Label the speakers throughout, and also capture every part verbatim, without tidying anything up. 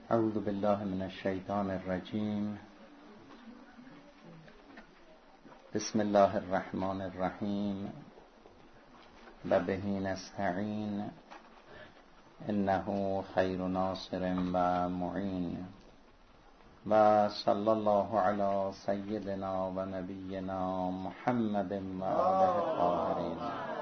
Speaker 1: اعوذ بالله من الشیطان الرجیم. بسم الله الرحمن الرحیم. و به نستعین انه خیر ناصر و معین. و صلی الله علی سیدنا و نبینا محمد و آله الطاهرین.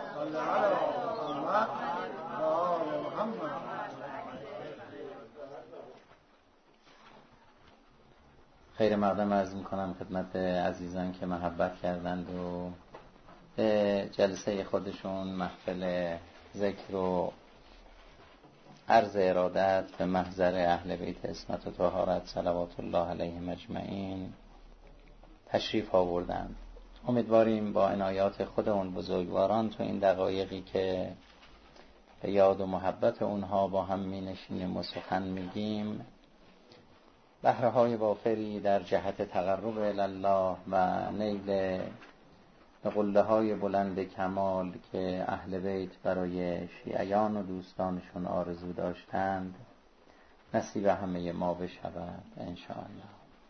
Speaker 1: خیر مقدم عرض میکنم خدمت عزیزان که محبت کردند و به جلسه خودشون محفل ذکر و عرض ارادت به محضر اهل بیت عصمت و طهارت صلوات الله علیهم اجمعین تشریف آوردند. امیدواریم با عنایات خود اون بزرگواران تو این دقایقی که به یاد و محبت اونها با هم می نشینیم و سخن میگیم بهره های وافری در جهت تقرب الله و نیل قله های بلند کمال که اهل بیت برای شیعیان و دوستانشون آرزو داشتند نصیب همه ما بشود انشاءالله.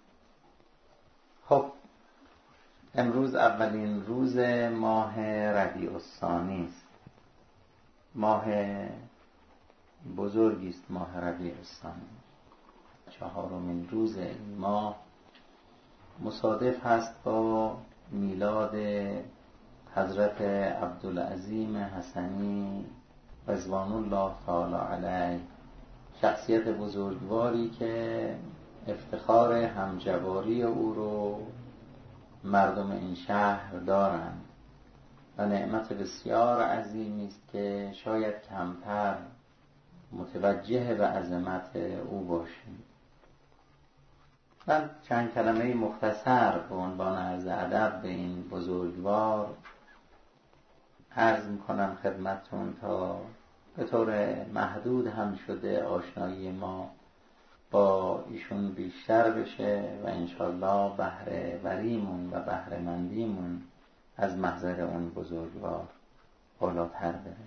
Speaker 1: خب امروز اولین روز ماه ربیع الثانی است. ماه بزرگی است ماه ربیع الثانی. چهارمین روز این ماه مصادف هست با میلاد حضرت عبدالعظیم حسنی رضوان الله تعالی علیه، شخصیت بزرگواری که افتخار همجواری او رو مردم این شهر دارند و نعمت بسیار عظیمی است که شاید کمتر متوجه به عظمت او باشیم. من چند کلمه مختصر به عنوان عرض ادب به این بزرگوار عرض میکنم خدمتتون تا به طور محدود هم شده آشنایی ما با ایشون بیشتر بشه و انشالله بهره وریمون و بهره مندیمون از محضر اون بزرگوار بالاتر بره.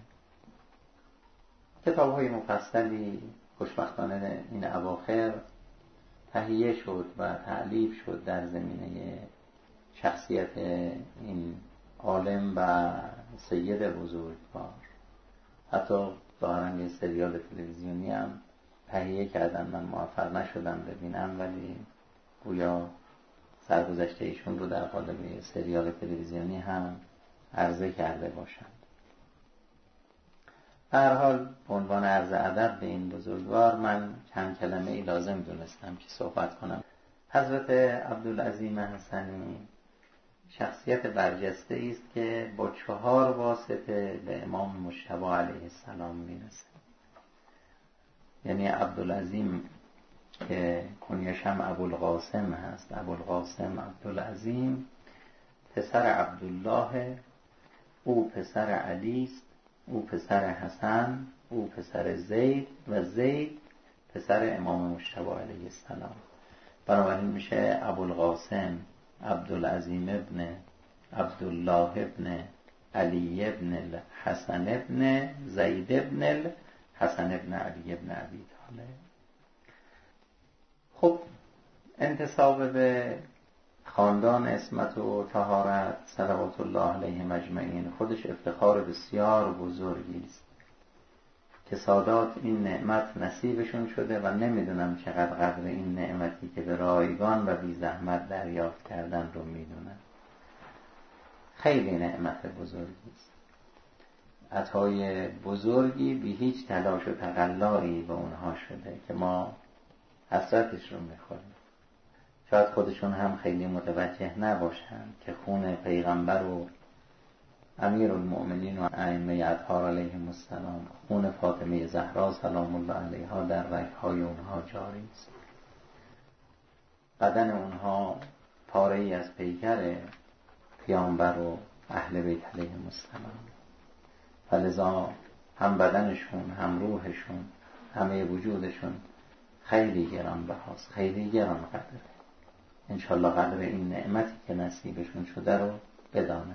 Speaker 1: کتاب های مفصلی خوشبختانه این اواخر تهیه شد و تألیف شد در زمینه شخصیت این عالم و سید بزرگوار. حتی ظاهراً یه سریال تلویزیونی هم تهیه کردن، من موفق نشدم ببینم ولی گویا سرگذشته ایشون رو در قالب سریال تلویزیونی هم عرضه کرده باشند. به هر حال به عنوان عرض ادب به این بزرگوار من چند کلمه ای لازم دونستم که صحبت کنم. حضرت عبدالعظیم حسنی شخصیت برجسته است که با چهار واسطه به امام مجتبی علیه السلام میرسه. یعنی عبدالعظیم که کنیش هم ابوالقاسم هست، ابوالقاسم عبدالعظیم پسر عبدالله، او پسر علی است، او پسر حسن، او پسر زید و زید پسر امام مجتبی علیه السلام. بنابراین میشه ابوالقاسم عبدالعظیم ابن عبدالله ابن علی ابن الحسن ابن زید ابن الحسن ابن علی ابن ابی طالب. خب انتساب به خاندان عصمت و طهارت صلوات الله علیهم اجمعین خودش افتخار بسیار بزرگی است که سادات این نعمت نصیبشون شده و نمیدونم چقدر قدر این نعمتی که به رایگان و بی زحمت دریافت کردن رو میدونن. خیلی نعمت بزرگی است، عطای بزرگی بی هیچ تلاش و تقلایی به اونها شده که ما حسرتش رو میخوریم. شاید خودشون هم خیلی متوجه نباشند که خون پیغمبر و امیر المؤمنین و ائمه اطهار علیهم السلام، خون فاطمه زهرا سلام الله علیها در رگ‌های اونها جاری است. بدن اونها پاره‌ای از پیکر پیامبر و اهل بیت علیهم السلام، فلذا هم بدنشون هم روحشون همه وجودشون خیلی گران بهاست، خیلی گران قدره. انشالله قدر این نعمتی که نصیبشون شده رو بدانه.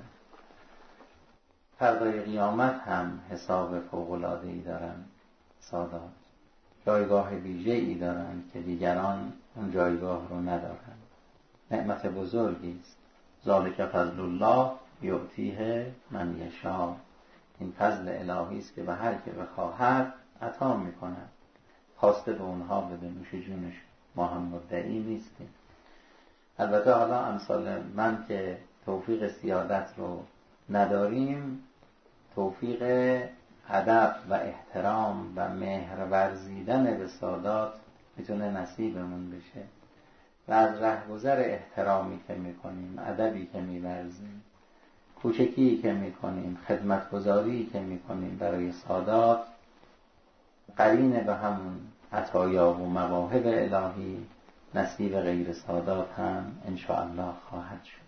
Speaker 1: فردای قیامت هم حساب فوق‌العاده‌ای دارن سادات. جایگاه ویژه‌ای دارند که دیگران اون جایگاه رو ندارند. نعمت بزرگی است. ذالک فضل الله یعطیه من یشاء. این فضل الهی است که به هر که بخواهد عطا میکند. خواسته به اونها بده، نوش جونش، ما هم مدعی نیستیم. البته حالا امثال من که توفیق سیادت رو نداریم، توفیق ادب و احترام و مهر ورزیدن به سادات میتونه نصیبمون بشه و از رهگذر احترامی که میکنیم، ادبی که میورزیم، کوچکی که میکنیم، خدمتگزاری که میکنیم برای سادات، قرین به همون عطایا و مواهب الهی نصیب غیر سادات هم انشاءالله خواهد شد.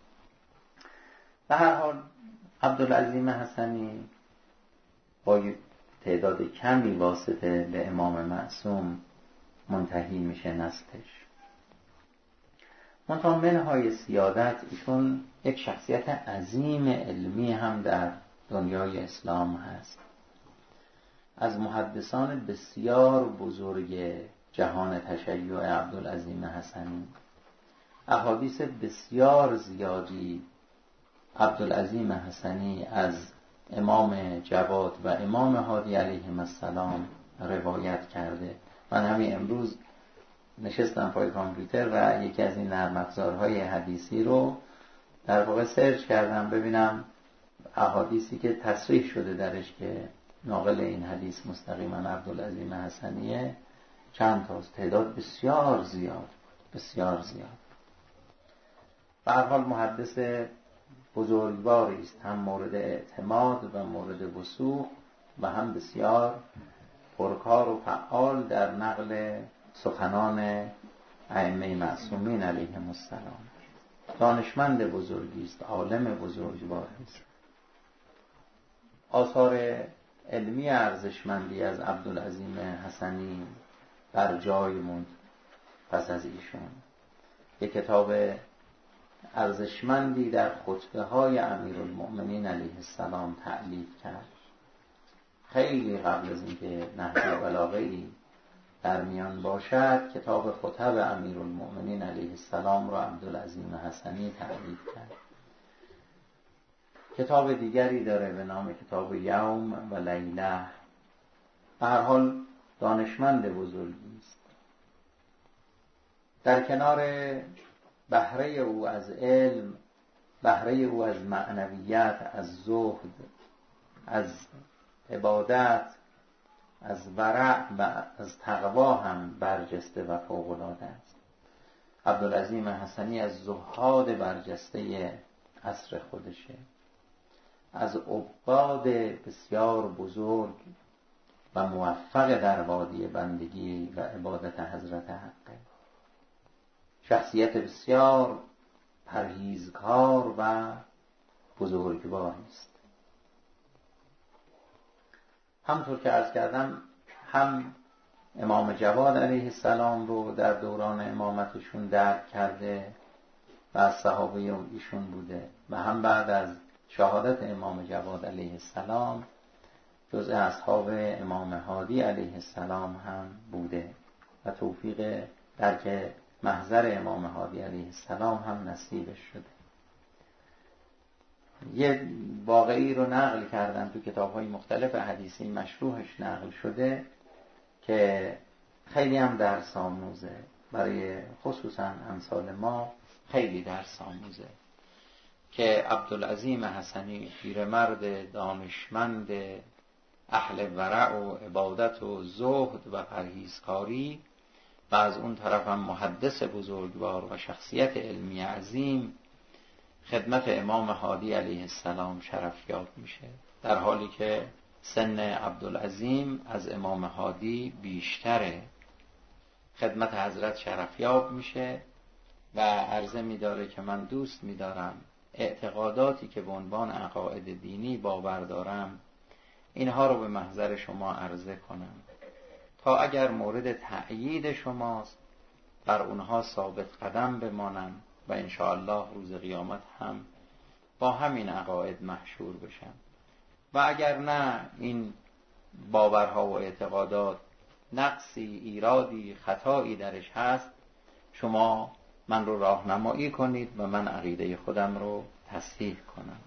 Speaker 1: به هر حال عبدالعظیم حسنی با تعداد کمی واسطه به امام معصوم منتهی میشه نسلش. منتها منهای سیادت ایشون یک شخصیت عظیم علمی هم در دنیای اسلام هست. از محدثان بسیار بزرگ جهان تشیع عبدالعظیم حسنی احادیث بسیار زیادی عبدالعظیم حسنی از امام جواد و امام هادی علیهم السلام روایت کرده. من همین امروز نشستم پای کامپیوتر و یکی از این نرم افزارهای حدیثی رو در واقع سرچ کردم ببینم احادیثی که تصریح شده درش که ناقل این حدیث مستقیما عبدالعظیم حسنیه چند تاست. تعداد بسیار زیاد بسیار زیاد. به هر حال محدث بزرگواری است، هم مورد اعتماد و مورد وثوق و هم بسیار پرکار و فعال در نقل سخنان ائمه معصومین علیهم السلام. دانشمند بزرگی است، عالم بزرگواری است. آثار علمی ارزشمندی از عبدالعظیم حسنی بر جای موند پس از ایشون. یک کتاب ارزشمندی در خطبه های امیرالمؤمنین علیه السلام تألیف کرد. خیلی قبل از اینکه نهج بلاغه‌ای در میان باشد کتاب خطب امیرالمؤمنین علیه السلام را عبدالعظیم حسنی تألیف کرد. کتاب دیگری داره به نام کتاب یوم و لیله. به هر حال دانشمند بزرگی است. در کنار بهره او از علم، بهره او از معنویت، از زهد، از عبادت، از ورع و از تقوا هم برجسته و فوق‌العاده است. عبدالعظیم حسنی از زهاد برجسته عصر خودشه، از عباد بسیار بزرگ و موفق در وادی بندگی و عبادت حضرت حقه. شخصیت بسیار پرهیزکار و بزرگواری است. همطور که عرض کردم هم امام جواد علیه السلام رو در دوران امامتشون درک کرده و از صحابه ایشون بوده و هم بعد از شهادت امام جواد علیه السلام جزء اصحاب امام هادی علیه السلام هم بوده و توفیق درک محضر امام هادی علیه السلام هم نصیبش شده. یه واقعی رو نقل کردن تو کتاب‌های مختلف حدیثی مشروحش نقل شده که خیلی هم درس آموزه برای خصوصا امثال ما، خیلی درس آموزه که عبدالعظیم حسنی پیرمرد دانشمند اهل ورع و عبادت و زهد و پرهیزکاری و از اون طرف هم محدث بزرگوار و شخصیت علمی عظیم خدمت امام هادی علیه السلام شرفیاب میشه، در حالی که سن عبدالعظیم از امام هادی بیشتره. خدمت حضرت شرفیاب میشه و عرضه میداره که من دوست میدارم اعتقاداتی که به عنوان عقاید دینی باور دارم اینها رو به محضر شما عرضه کنم تا اگر مورد تأیید شماست بر اونها ثابت قدم بمانم و انشاءالله روز قیامت هم با همین عقاید محشور بشم و اگر نه این باورها و اعتقادات نقصی، ایرادی، خطایی درش هست، شما من رو راهنمایی کنید و من عقیده خودم رو تصحیح کنم.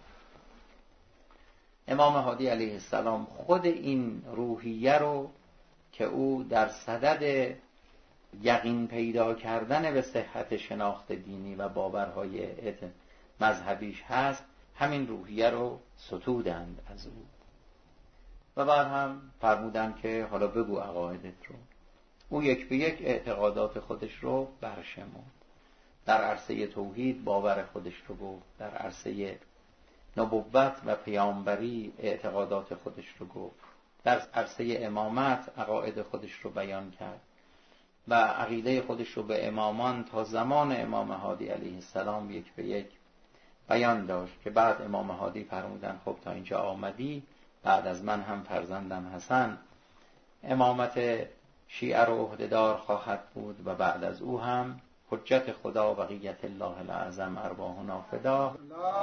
Speaker 1: امام هادی علیه السلام خود این روحیه رو که او در صدد یقین پیدا کردن به صحت شناخت دینی و باورهای مذهبیش هست، همین روحیه رو ستودند از او و بعد هم فرمودند که حالا بگو عقایدت رو. او یک به یک اعتقادات خودش رو برشمرد. در عرصه توحید باور خودش رو گفت، در عرصه نبوت و پیامبری اعتقادات خودش رو گفت، در عرصه امامت عقاید خودش رو بیان کرد و عقیده خودش رو به امامان تا زمان امام هادی علیه السلام یک به یک بیان داشت که بعد امام هادی فرمودن خب تا اینجا آمدی، بعد از من هم فرزندم حسن امامت شیعه رو عهده‌دار خواهد بود و بعد از او هم حجت خدا بقیت الله الاعظم ارواحنا فدا.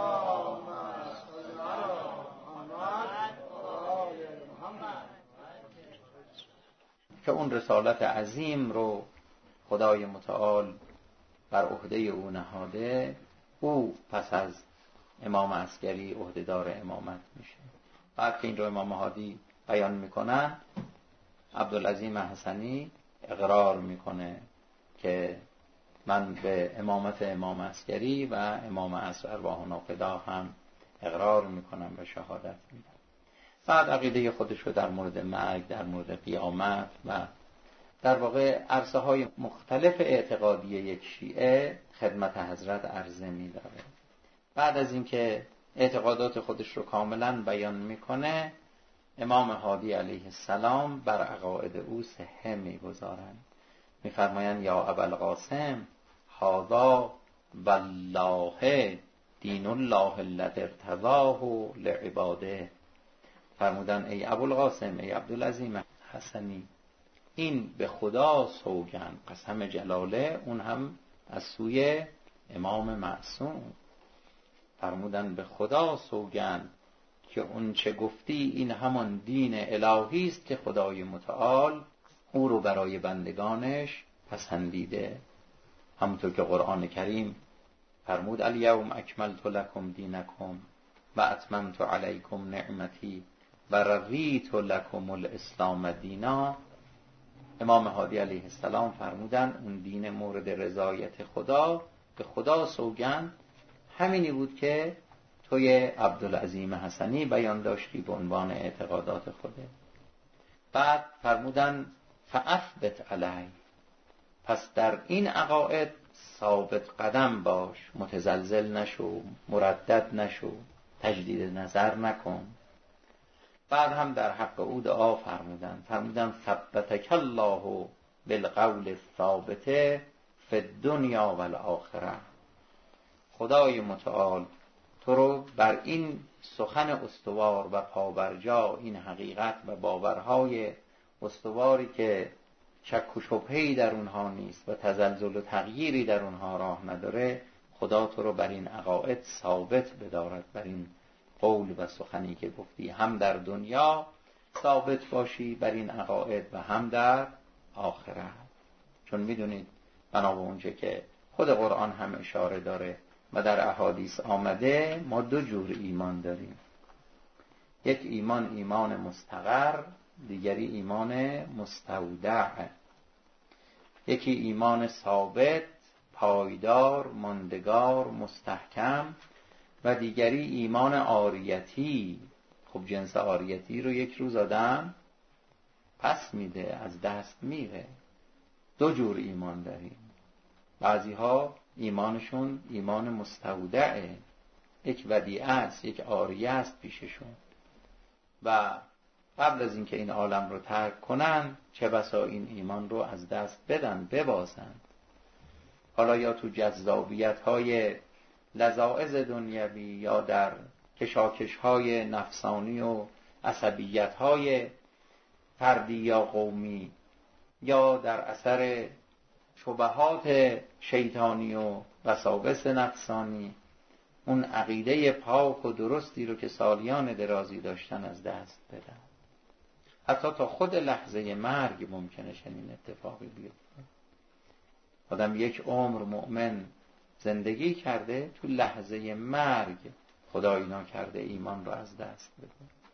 Speaker 1: که اون رسالت عظیم رو خدای متعال بر عهده او نهاده، او پس از امام عسکری عهده‌دار امامت میشه. بعد که این رو امام هادی بیان میکنن، عبدالعظیم حسنی اقرار میکنه که من به امامت امام عسکری و امام عصر ارواحنا فدا هم اقرار میکنم و شهادت میدم. بعد عقیده خودش رو در مورد مرگ، در مورد قیامت و در واقع عرصه های مختلف اعتقادی یک شیعه خدمت حضرت عرضه می‌داره. بعد از اینکه اعتقادات خودش رو کاملا بیان میکنه، امام هادی علیه السلام بر عقاید او صحه میگذارند. میفرمایند یا ابوالقاسم هذا والله دین الله الذی ارتضاه لعباده. فرمودن ای ابوالقاسم، ای عبدالعظیم حسنی، این به خدا سوگند، قسم جلاله، اون هم از سوی امام معصوم. فرمودن به خدا سوگند که اون چه گفتی این همان دین الهی است که خدای متعال او رو برای بندگانش پسندیده. همونطور که قرآن کریم فرمود الیوم اکملت لکم دینکم و اتممت علیکم نعمتی و رضیت لکم الاسلام دینا. امام هادی علیه السلام فرمودن اون دین مورد رضایت خدا، به خدا سوگند همینی بود که توی عبدالعظیم حسنی بیان داشتی به عنوان اعتقادات خوده. بعد فرمودن فاثبت علی، پس در این عقاید ثابت قدم باش، متزلزل نشو، مردد نشو، تجدید نظر نکن. بعد هم در حق او دعا فرمودن، فرمودن ثبتک الله بالقول الثابت فی الدنیا و الاخره. خدای متعال تو رو بر این سخن استوار و پابرجا، این حقیقت و باورهای استواری که شک و شبهه‌ای در اونها نیست و تزلزل و تغییری در اونها راه نداره، خدا تو رو بر این عقاید ثابت بدارد، بر این قول و سخنی که گفتی، هم در دنیا ثابت باشی بر این عقاید و هم در آخرت. چون میدونید بنا به اونچه که خود قرآن هم اشاره داره و در احادیث آمده، ما دو جور ایمان داریم. یک ایمان ایمان مستقر، دیگری ایمان مستودع. یکی ایمان ثابت، پایدار، ماندگار، مستحکم و دیگری ایمان عاریتی. خب جنس عاریتی رو یک روز آدم پس میده، از دست میره. دو جور ایمان داریم. بعضی ها ایمانشون ایمان مستودعه، یک ودیعه است، یک عاریه است پیششون و قبل از اینکه این عالم رو ترک کنن چه بسا این ایمان رو از دست بدن، ببازن. حالا یا تو جذابیت های لذاذ دنیوی یا در کشاکش های نفسانی و عصبیت های فردی یا قومی یا در اثر شبهات شیطانی و وساوس نفسانی، اون عقیده پاک و درستی رو که سالیان درازی داشتن از دست بدن. حتی تا خود لحظه مرگ ممکنه چنین اتفاقی بیفته. آدم یک عمر مؤمن زندگی کرده، تو لحظه مرگ خدای ناکرده ایمان رو از دست بده.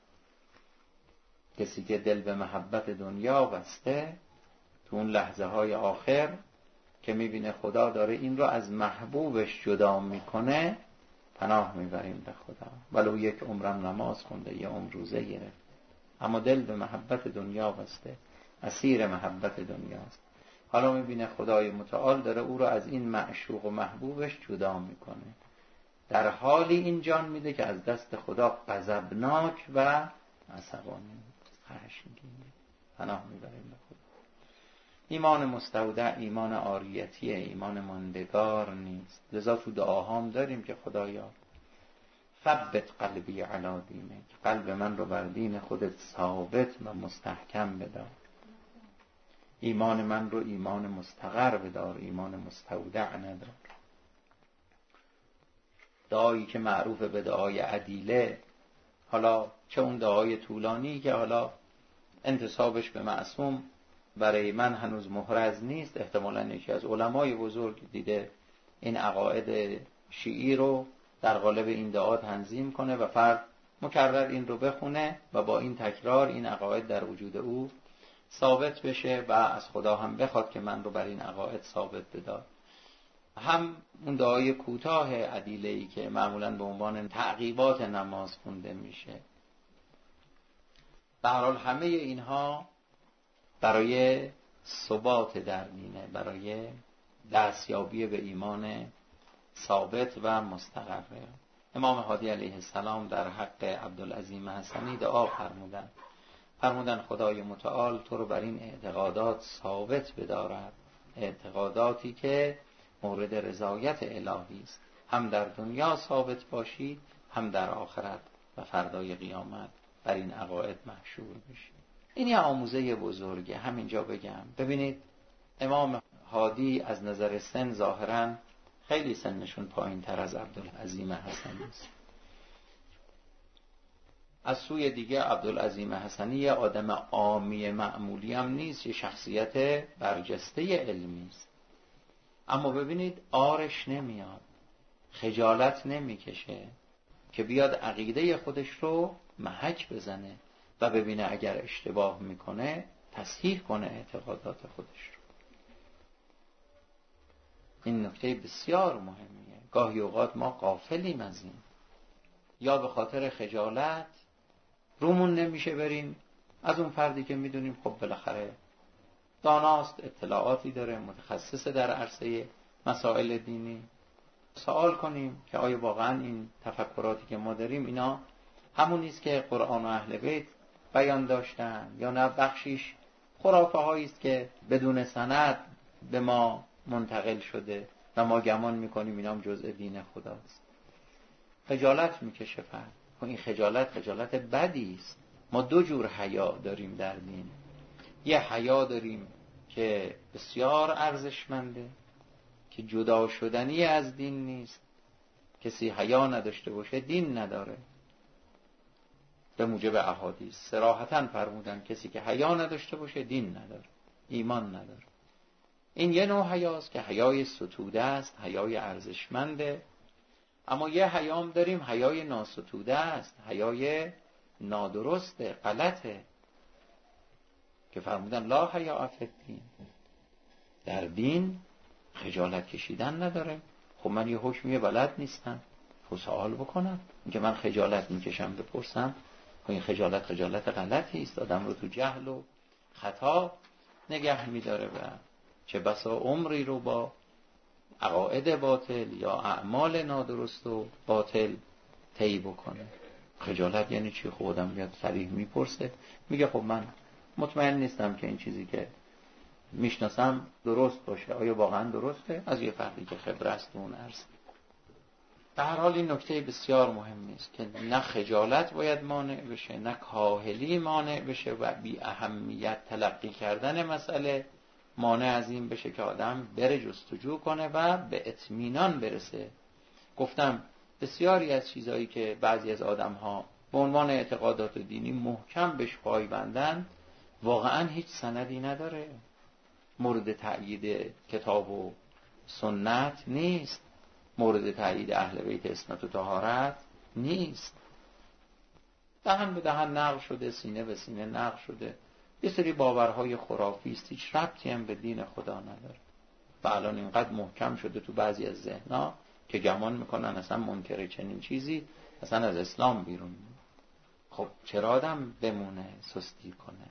Speaker 1: کسی که دل به محبت دنیا بسته، تو اون لحظه های آخر که میبینه خدا داره این رو از محبوبش جدا میکنه، پناه میبریم به خدا. ولو یک عمرم نماز خونده، یه عمر روزه گرفت، اما دل به محبت دنیا بسته، اسیر محبت دنیاست. حالا میبینه خدای متعال داره او رو از این معشوق و محبوبش جدا میکنه، در حالی این جان میده که از دست خدا غضبناک و عصبانی، خشمگین. پناه میبریم به خدا. ایمان مستودع ایمان عاریتیه، ایمان ماندگار نیست. لذا تو دعاهام داریم که خدایا ثبت قلبی علی دینک، قلب من رو بر دین خودت ثابت و مستحکم بدار. ایمان من رو ایمان مستقر بدار، ایمان مستودع ندار. دعایی که معروف به دعای عدیله، حالا چه اون دعای طولانی که حالا انتسابش به معصوم برای من هنوز محرز نیست، احتمالاً یکی از علمای بزرگ دیده این عقاید شیعی رو در قالب این دعا تنظیم کنه و فرد مکرر این رو بخونه و با این تکرار این عقاید در وجود او ثابت بشه و از خدا هم بخواد که من رو بر این عقاید ثابت بدار. هم اون دعای کوتاه عدیله‌ای که معمولاً به عنوان تعقیبات نماز خونده میشه. به هر حال همه اینها برای ثبات در دینه، برای دستیابی به ایمان ثابت و مستقره. امام هادی علیه السلام در حق عبدالعظیم حسنی دعا فرمودند. فرمودند خدای متعال تو رو بر این اعتقادات ثابت بدارد، اعتقاداتی که مورد رضایت الهی است، هم در دنیا ثابت باشی، هم در آخرت و فردای قیامت بر این عقاید محشور بشی. این یه آموزه بزرگه. همینجا بگم ببینید امام هادی از نظر سن ظاهراً خیلی سنشون پایین تر از عبدالعظیم حسنی است. از سوی دیگه عبدالعظیم حسنی یه آدم عامی معمولی هم نیست، یه شخصیت برجسته علمی است. اما ببینید آرش نمیاد، خجالت نمیکشه که بیاد عقیده خودش رو محک بزنه و ببینه اگر اشتباه میکنه تصحیح کنه اعتقادات خودش رو. این نکته بسیار مهمیه. گاهی اوقات ما غافلیم از این، یا به خاطر خجالت رومون نمیشه بریم از اون فردی که میدونیم خب بالاخره داناست، اطلاعاتی داره، متخصص در عرصه مسائل دینی، سوال کنیم که آیا واقعا این تفکراتی که ما داریم اینا همون نیست که قرآن و اهل بیت بیان داشتن، یا نه بخشیش خرافه هایی است که بدون سند به ما منتقل شده و ما گمان میکنیم اینا هم جزء دین خداست. خجالت میکشه فرد. این خجالت خجالت بدی است. ما دو جور حیا داریم در دین. یه حیا داریم که بسیار ارزشمنده، که جدا شدنی از دین نیست. کسی حیا نداشته باشه دین نداره. به موجب احادیث صراحتاً فرمودن کسی که حیا نداشته باشه دین نداره، ایمان نداره. این یه نوع حیاست که حیای ستوده است، حیای ارزشمنده. اما یه حیام داریم حیای ناستوده است، حیای نادرسته، غلطه، که فرمودن لا حیا فی الدین، در دین خجالت کشیدن نداره. خب من یه حکمی بلد نیستم، خب سوال بکنم. اینکه من خجالت میکشم بپرسم، خب این خجالت خجالت غلطی است، آدم رو تو جهل و خطا نگه میداره و چه بسا عمری رو با عقاید باطل یا اعمال نادرست و باطل طی بکنه. خجالت یعنی چی؟ خودم بیاد صریح میپرسه، میگه خب من مطمئن نیستم که این چیزی که میشناسم درست باشه. آیا واقعا درسته؟ از یه فردی که خبره است اون عرض. به هر حال این نکته بسیار مهمی است که نه خجالت باید مانع بشه، نه کاهلی مانع بشه و بی اهمیت تلقی کردن مسئله مانع از این بشه که آدم بره جستجو کنه و به اطمینان برسه. گفتم بسیاری از چیزایی که بعضی از آدم‌ها به عنوان اعتقادات دینی محکم بهش پایبندن، واقعا هیچ سندی نداره، مورد تأیید کتاب و سنت نیست، مورد تأیید اهل بیت اسمت و طهارت نیست. دهن به دهن نقل شده، سینه به سینه نقل شده، یه سری باورهای خرافی است، هیچ ربطی هم به دین خدا نداره و الان اینقدر محکم شده تو بعضی از ذهن‌ها که گمان میکنن اصلا منکر چنین چیزی اصلا از اسلام بیرون. خب چرا آدم بمونه سستی کنه؟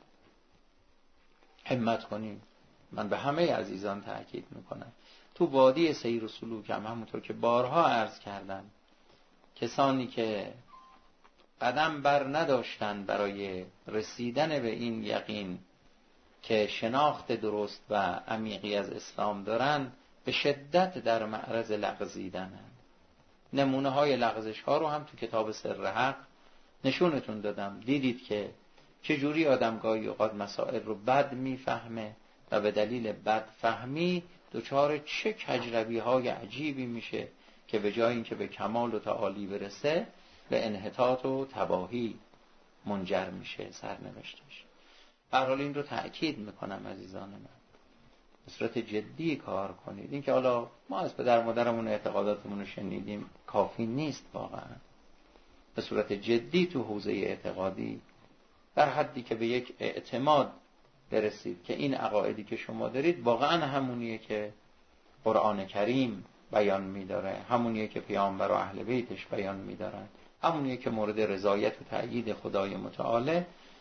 Speaker 1: همت کنیم. من به همه عزیزان تأکید میکنم تو وادی سیر و سلوک هم همونطور که بارها عرض کردم، کسانی که قدم بر نداشتن برای رسیدن به این یقین که شناخت درست و عمیقی از اسلام دارن، به شدت در معرض لغزیدنن. نمونه های لغزش ها رو هم تو کتاب سر حق نشونتون دادم. دیدید که چجوری آدم گاهی اوقات مسائل رو بد میفهمه و به دلیل بد فهمی دچار چه کجروی های عجیبی میشه که به جای اینکه به کمال و تعالی برسه به انحطاط و تباهی منجر میشه سرنوشتش. به هر حال این رو تأکید میکنم عزیزان من، به صورت جدی کار کنید. این که حالا ما از پدر مادرمون اعتقاداتمون رو شنیدیم کافی نیست، واقعا به صورت جدی تو حوزه اعتقادی در حدی که به یک اعتماد برسید که این عقایدی که شما دارید واقعا همونیه که قرآن کریم بیان می‌داره، همونیه که پیامبر و اهل بیتش بیان می‌دارن، همونیه که مورد رضایت و تأیید خدای متعال.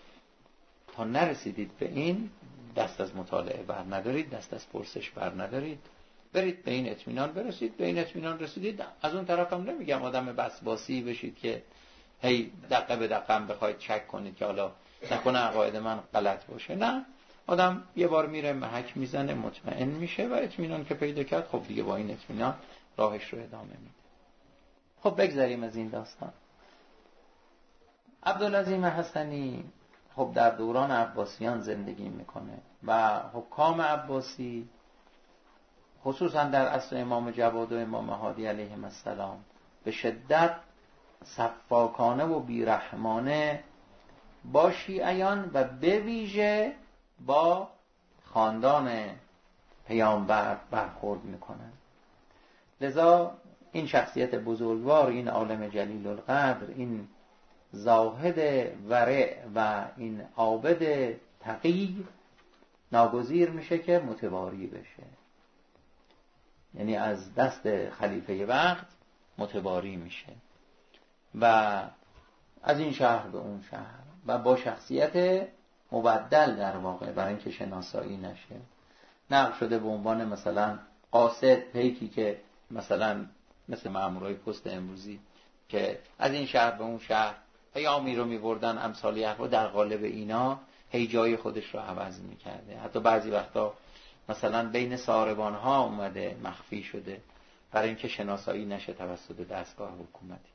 Speaker 1: تا نرسیدید به این، دست از مطالعه بر ندارید، دست از پرسش بر ندارید، برید به این اطمینان برسید. به این اطمینان رسیدید، از اون طرف هم نمیگم آدم بسواسی بشید که هی دقیقه به دقیقه هم بخواید چک کنید که حالا نکنه عقاید من غلط باشه. نه، آدم یه بار میره محک میزنه، مطمئن میشه و اطمینان که پیدا کرد، خب دیگه با این اطمینان راهش رو ادامه میده. خب بگذاریم از این داستان. عبدالعظیم حسنی خب در دوران عباسیان زندگی میکنه و حکام عباسی خصوصا در عصر امام جواد و امام هادی علیهم السلام به شدت سفاکانه و بیرحمانه با شیعیان و به ویژه با خاندان پیامبر برخورد میکنن. لذا این شخصیت بزرگوار، این عالم جلیل القدر، این زاهد ورع و این عابد تقی ناگزیر میشه که متواری بشه، یعنی از دست خلیفه وقت متواری میشه و از این شهر به اون شهر و با شخصیت مبدل در واقع برای اینکه شناسایی نشه نقل شده به عنوان مثلا قاصد، پیکی که مثلا مثل مامورای پست امروزی که از این شهر به اون شهر پیامی رو می‌بردن، امثالی حرفا در قالب اینا هی جای خودش رو عوض می‌کرده. حتی بعضی وقتا مثلا بین ساربان ها اومده مخفی شده برای اینکه شناسایی نشه توسط دستگاه حکومتی.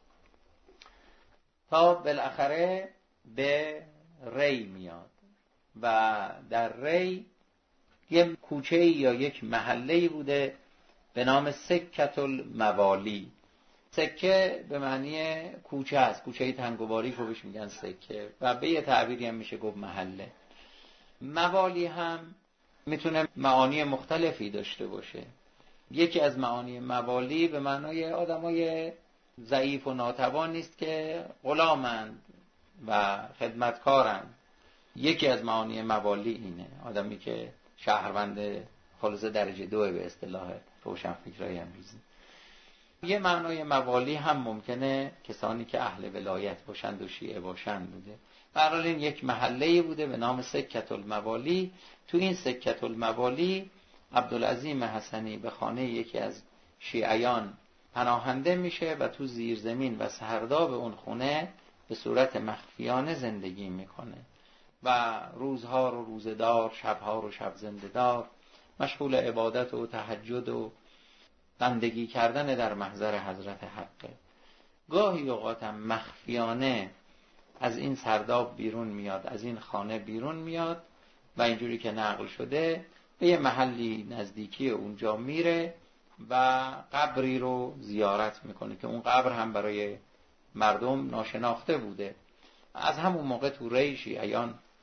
Speaker 1: تا بالاخره به ری میاد و در ری یه کوچه یا یک محله بوده به نام سکت الموالی. سکه به معنی کوچه است، کوچه تنگ و باریک رو بهش میگن سکه و به یه تعبیری هم میشه گفت محله. موالی هم میتونه معانی مختلفی داشته باشه. یکی از معانی موالی به معنای آدمای ضعیف و ناتوان نیست که غلامند و خدمتکارند. یکی از معانی موالی اینه، آدمی که شهروند خالص درجه دو به اصطلاح روشنفکرای امروزی. یه معنای موالی هم ممکنه کسانی که اهل ولایت باشند و شیعه باشند بوده. در حال این یک محله‌ای بوده به نام سکت الموالی. تو این سکت الموالی عبدالعظیم حسنی به خانه یکی از شیعیان پناهنده میشه و تو زیرزمین و سرداب اون خونه به صورت مخفیانه زندگی میکنه و روزها رو روزدار، شبها رو شب زنده‌دار، مشغول عبادت و تهجد و بندگی کردن در محضر حضرت حقه. گاهی اوقات هم مخفیانه از این سرداب بیرون میاد، از این خانه بیرون میاد و اینجوری که نقل شده به یه محلی نزدیکی اونجا میره و قبری رو زیارت میکنه که اون قبر هم برای مردم ناشناخته بوده. از همون موقع تو ری شیعیان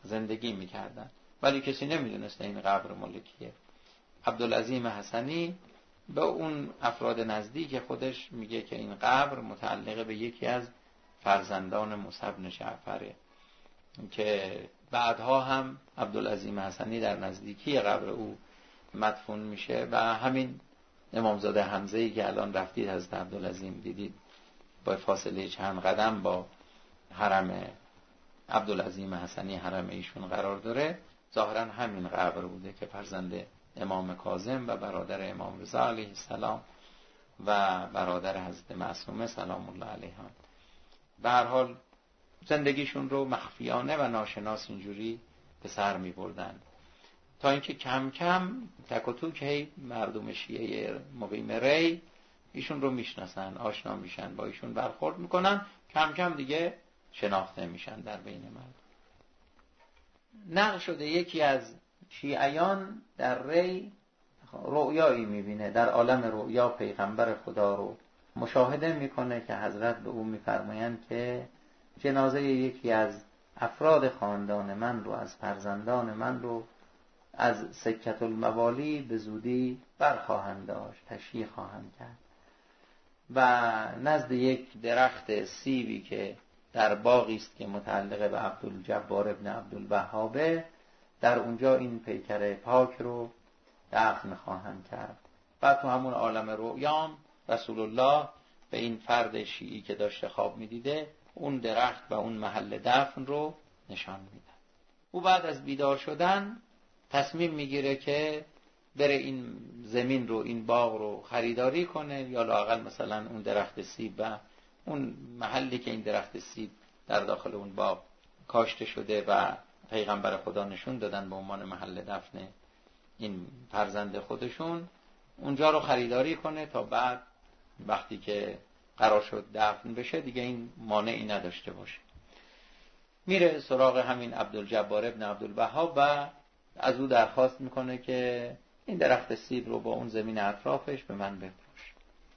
Speaker 1: زندگی میکردن، ولی کسی نمیدونست این قبر ملکیه. عبدالعظیم حسنی به اون افراد نزدیک خودش میگه که این قبر متعلق به یکی از فرزندان موسی بن جعفره که بعدها هم عبدالعظیم حسنی در نزدیکی قبر او مدفون میشه و همین امامزاده حمزه‌ای که الان رفتید حضرت عبدالعظیم دیدید با فاصله چند قدم با حرم عبدالعظیم حسنی حرم ایشون قرار داره، ظاهرا همین قبر بوده که فرزند امام کاظم و برادر امام رضا علیه السلام و برادر حضرت معصومه سلام الله علیها به هر حال زندگیشون رو مخفیانه و ناشناس اینجوری به سر می بردن تا اینکه کم کم تک و توک هی مردم شیعه مقیم ری ایشون رو میشناسن، آشنا میشن، با ایشون برخورد میکنن، کم کم دیگه شناخته میشن در بین مردم. نقل شده یکی از شیعیان در ری رؤیایی میبینه، در عالم رؤیا پیغمبر خدا رو مشاهده میکنه که حضرت به او میفرمایند که جنازه یکی از افراد خاندان من رو، از فرزندان من رو از سکت الموالی به زودی برخواهند داشت، تشییع خواهند کرد و نزد یک درخت سیبی که در باغی است که متعلق به عبدالجبار ابن عبدالوهابه، در اونجا این پیکر پاک رو دفن خواهند کرد. بعد تو همون عالم رؤیام رسول الله به این فرد شیعی که داشته خواب میدیده اون درخت و اون محل دفن رو نشان میده. او بعد از بیدار شدن تصمیم میگیره که بره این زمین رو، این باغ رو خریداری کنه، یا لااقل مثلا اون درخت سیب و اون محلی که این درخت سیب در داخل اون باغ کاشته شده و پیغمبر خدا نشون دادن به عنوان محل دفن این فرزند خودشون، اونجا رو خریداری کنه تا بعد وقتی که قرار شد دفن بشه دیگه این مانعی نداشته باشه. میره سراغ همین عبدالجبار ابن عبدالوهاب و از او درخواست میکنه که این درخت سیب رو با اون زمین اطرافش به من بفروش.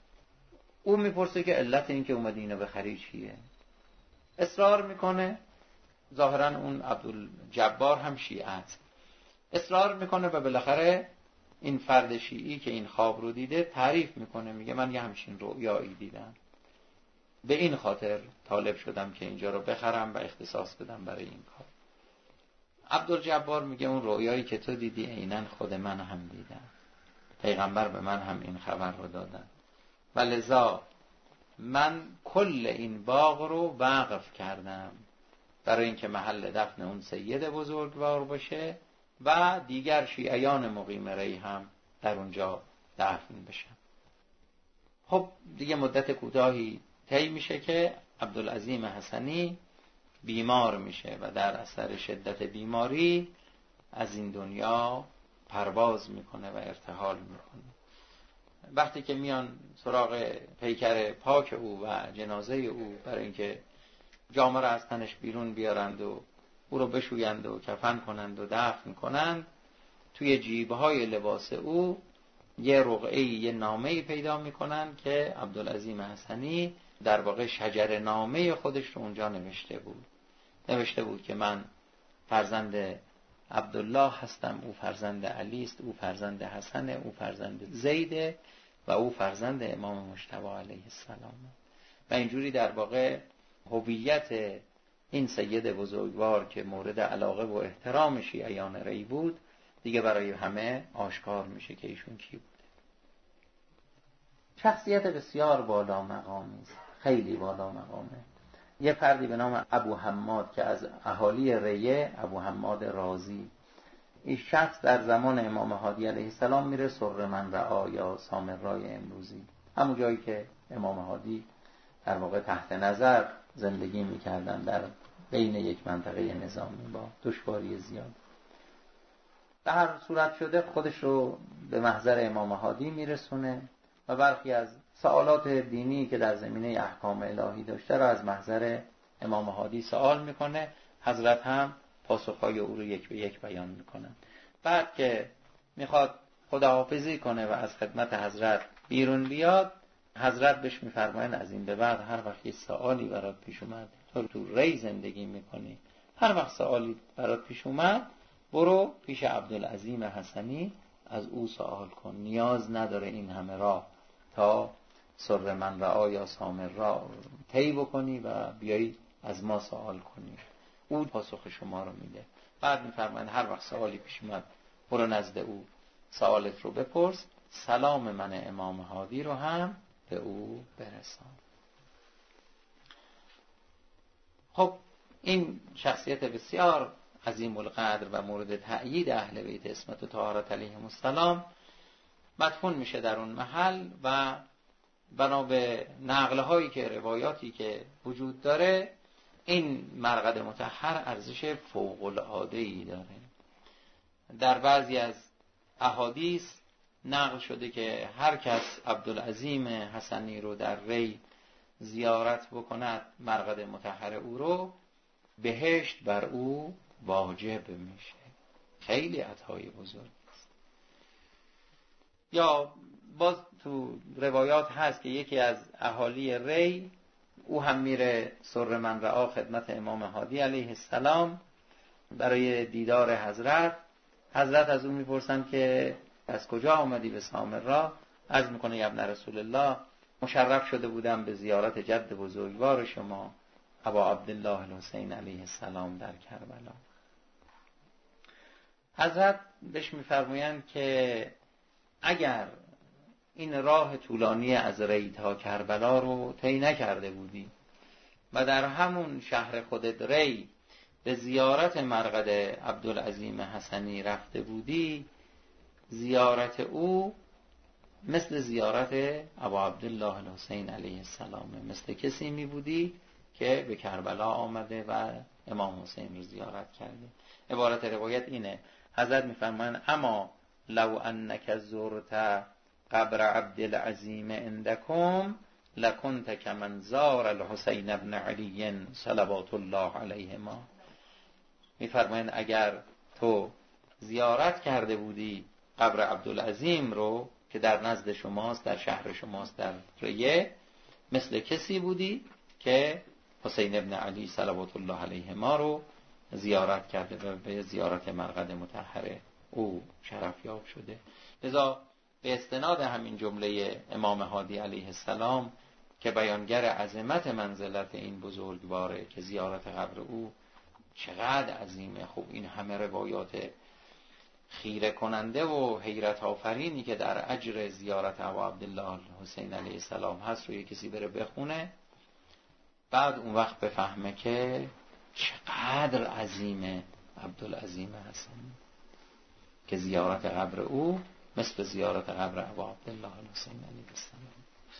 Speaker 1: او میپرسه که علت این که اومدی اینو بخری چیه؟ اصرار میکنه. ظاهرا اون عبدالجبار هم شیعه است. اصرار میکنه و بالاخره این فرد شیعی که این خواب رو دیده تعریف میکنه، میگه من یه همچین رؤیایی دیدم، به این خاطر طالب شدم که اینجا رو بخرم و اختصاص بدم برای این کار. عبدالجبار میگه اون رؤیایی که تو دیدی عیناً خود من هم دیدم، پیغمبر به من هم این خبر رو دادن و لذا من کل این باغ رو وقف کردم برای اینکه محل دفن اون سید بزرگوار باشه و دیگر شیعیان مقیم ری هم در اونجا دفن بشن. خب دیگه مدت کوتاهی طی میشه که عبدالعظیم حسنی بیمار میشه و در اثر شدت بیماری از این دنیا پرواز میکنه و ارتحال میکنه. وقتی که میان سراغ پیکر پاک او و جنازه او برای اینکه جامه را از تنش بیرون بیارند و او رو بشویند و کفن کنند و دفن کنند، توی جیبهای لباس او یه رقعه‌ای، یه نامه‌ای پیدا میکنند که عبدالعظیم حسنی در واقع شجر نامه خودش رو اونجا نوشته بود. نوشته بود که من فرزند عبدالله هستم، او فرزند علی است، او فرزند حسن، او فرزند زید و او فرزند امام مجتبی علیه السلام. و اینجوری در واقع هویت این سید بزرگوار که مورد علاقه و احترام شیعیان ری بود دیگه برای همه آشکار میشه که ایشون کی بوده. شخصیت بسیار بالا مقامی است، خیلی بالا مقامه. یه فردی به نام ابو حماد که از اهالی ریه، ابو حماد رازی، این شخص در زمان امام هادی علیه السلام میره سر من رعا یا سامرای امروزی، همون جایی که امام هادی در واقع تحت نظر زندگی میکردن در بین یک منطقه نظامی با دشواری زیاد. به هر صورت شده خودش رو به محضر امام هادی میرسونه و برخی از سوالات دینی که در زمینه احکام الهی داشته را از محضر امام هادی سوال میکنه. حضرت هم پاسخهای او رو یک به یک بیان میکنن. بعد که میخواد خداحافظی کنه و از خدمت حضرت بیرون بیاد، حضرت بهش میفرمایند از این به بعد هر وقت یه سوالی برات پیش اومد، تو تو ری زندگی میکنی، هر وقت سوالی برات پیش اومد برو پیش عبدالعظیم حسنی از او سوال کن. نیاز نداره این همه راه تا سر من رعا یا سامر را طی بکنی و بیایی از ما سوال کنی. او پاسخ شما رو میده. بعد میفرمایند هر وقت سوالی پیش اومد برو نزد او، سوالت رو بپرس، سلام من امام هادی رو هم به او برسان. خب این شخصیت بسیار عظیم القدر و مورد تأیید اهل بیت عصمت و طهارت علیهم السلام مدفون میشه در اون محل و بنا به نقل هایی که روایاتی که وجود داره این مرقد مطهر ارزش فوق العاده ای داره. در بعضی از احادیث نقل شده که هر کس عبدالعظیم حسنی رو در ری زیارت بکند، مرقد مطهر او رو، بهشت بر او واجب میشه. خیلی عطای بزرگ است. یا باز تو روایات هست که یکی از اهالی ری او هم میره سر من رعا خدمت امام هادی علیه السلام برای دیدار حضرت. حضرت از او میپرسن که از کجا آمدی به سامر را؟ عرض میکنه یا ابن رسول الله، مشرف شده بودم به زیارت جد بزرگوار شما ابا عبدالله الحسین علیه السلام در کربلا. حضرت بهش میفرمایند که اگر این راه طولانی از ری تا کربلا رو طی نکرده بودی و در همون شهر خودت ری به زیارت مرقد عبدالعظیم حسنی رفته بودی، زیارت او مثل زیارت ابا عبدالله الحسین علیه السلام، مثل کسی می بودی که به کربلا آمده و امام حسین رو زیارت کرده. عبارت روایت اینه، حضرت میفرمایند اما لو انک زرت قبر عبدالعظیم عندکم لکنت کمن زار الحسین ابن علی صلوات الله علیهما. میفرمایند اگر تو زیارت کرده بودی قبر عبدالعظیم رو که در نزد شماست، در شهر شماست، در ریه، مثل کسی بودی که حسین ابن علی صلوات الله علیهما رو زیارت کرده و به زیارت مرقد مطهر او شرف یاب شده. لذا به استناد همین جمله امام هادی علیه السلام که بیانگر عظمت منزلت این بزرگواره که زیارت قبر او چقدر عظیمه، خب این همه روایات خیره کننده و حیرت آفرینی که در اجر زیارت ابا عبدالله حسین علیه السلام هست رو یک کسی بره بخونه، بعد اون وقت بفهمه که چقدر عظیمه عبدالعظیم حسنی که زیارت قبر او مثل زیارت قبر ابا عبدالله حسین علیه السلام.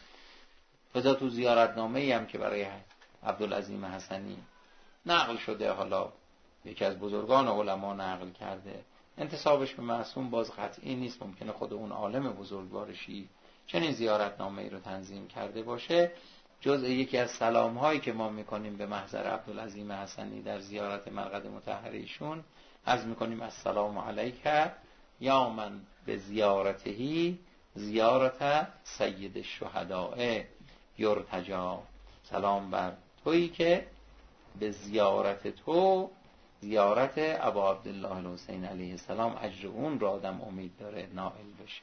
Speaker 1: بذار تو زیارتنامه‌ای هم که برای عبدالعظیم حسنی نقل شده، حالا یکی از بزرگان علما نقل کرده، انتسابش به معصوم باز قطعی نیست، ممکنه خود اون عالم بزرگوار شیعی چنین زیارتنامه‌ای رو تنظیم کرده باشه. جزء یکی از سلام‌هایی که ما می‌کنیم به محضر عبدالعظیم حسنی در زیارت مرقد مطهر ایشون، عرض می‌کنیم السلام علیک یا من به زیارتهی زیارت سید الشهداء یرتجا. سلام بر تویی که به زیارت تو، زیارت ابا عبدالله الحسین علیه السلام، اجر اون را آدم امید داره نائل بشه.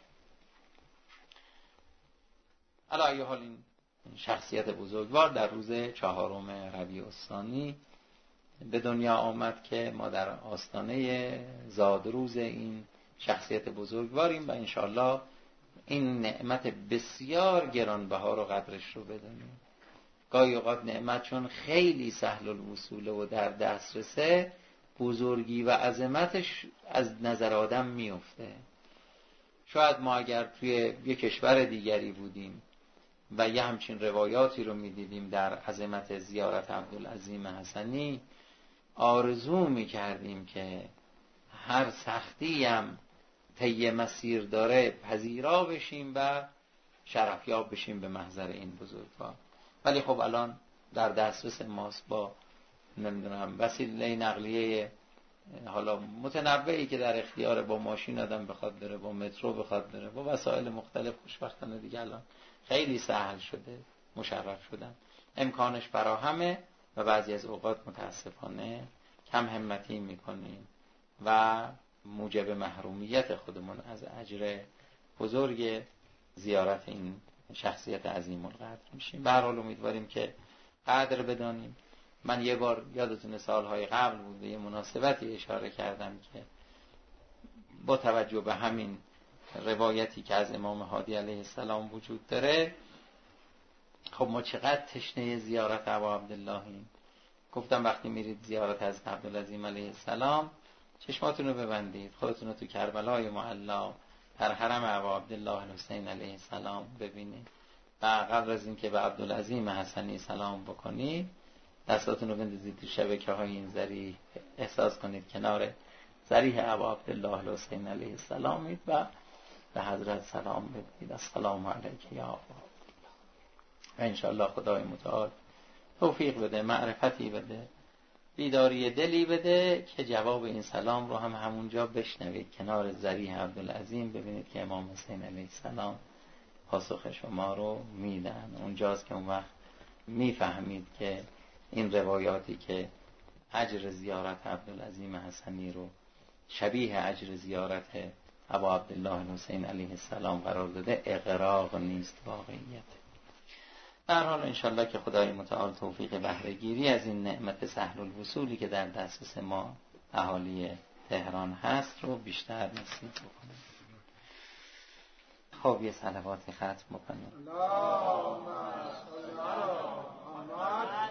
Speaker 1: علی ای حال این شخصیت بزرگوار در روز چهارم ربیع الثانی به دنیا آمد که ما در آستانه زادروز این شخصیت بزرگواریم و انشاءالله این نعمت بسیار گرانبها رو قدرش رو بدونیم. گاهی اوقات نعمت چون خیلی سهل الوصوله و در دسترسه، بزرگی و عظمتش از نظر آدم میفته. شاید ما اگر توی یک کشور دیگری بودیم و یه همچین روایاتی رو میدیدیم در عظمت زیارت عبدالعظیم حسنی، آرزو میکردیم که هر سختی هم طی مسیر داره پذیرا بشیم و شرفیاب بشیم به محضر این بزرگوار. ولی خب الان در دسترس ماست با نمیدونم وسیله نقلیه حالا متنوعی که در اختیار، با ماشین آدم بخواد بره، با مترو بخواد بره، با وسایل مختلف خوشبختانه دیگه الان خیلی سهل شده، مشرف شدن، امکانش فراهمه و بعضی از اوقات متاسفانه کم همتی میکنیم و موجب محرومیت خودمون از اجر بزرگ زیارت این شخصیت عظیم القدر میشیم. به هر حال امیدواریم که قدر بدانیم. من یه بار یادتونه سالهای قبل بود به یه مناسبتی اشاره کردم که با توجه به همین روایتی که از امام هادی علیه السلام وجود داره، خب ما چقدر تشنه زیارت ابا عبداللهیم. گفتم وقتی میرید زیارت از عبدالعظیم علیه السلام چشماتون رو ببندید، خودتون رو تو کربلای معلا در حرم ابا عبدالله الحسین علیه السلام ببینید و قبل از اینکه به عبدالعظیم حسنی سلام بکنید دستاتون رو بندازید تو شبکه های این ذریح، احساس کنید کنار ذریح ابا عبدالله الحسین علیه السلامید و به حضرت سلام بگید السلام علیک یا ابا عبدالله. و انشاءالله خدای متعال توفیق بده، معرفتی بده، بیداری دلی بده که جواب این سلام رو هم همونجا بشنوید کنار ذریح عبدالعظیم، ببینید که امام حسین علیه السلام پاسخ شما رو میدن. اونجاست که اون وقت میفهمید که این روایاتی که اجر زیارت عبدالعظیم حسنی رو شبیه اجر زیارت ابا عبدالله الحسین علیه السلام قرار داده اغراق نیست، واقعیت. در حال انشالله که خدای متعال توفیق بهره گیری از این نعمت سهل الوصولی که در دسترس ما اهالی تهران هست رو بیشتر نصیب بکنه. خب یه صلواتی ختم بکنیم.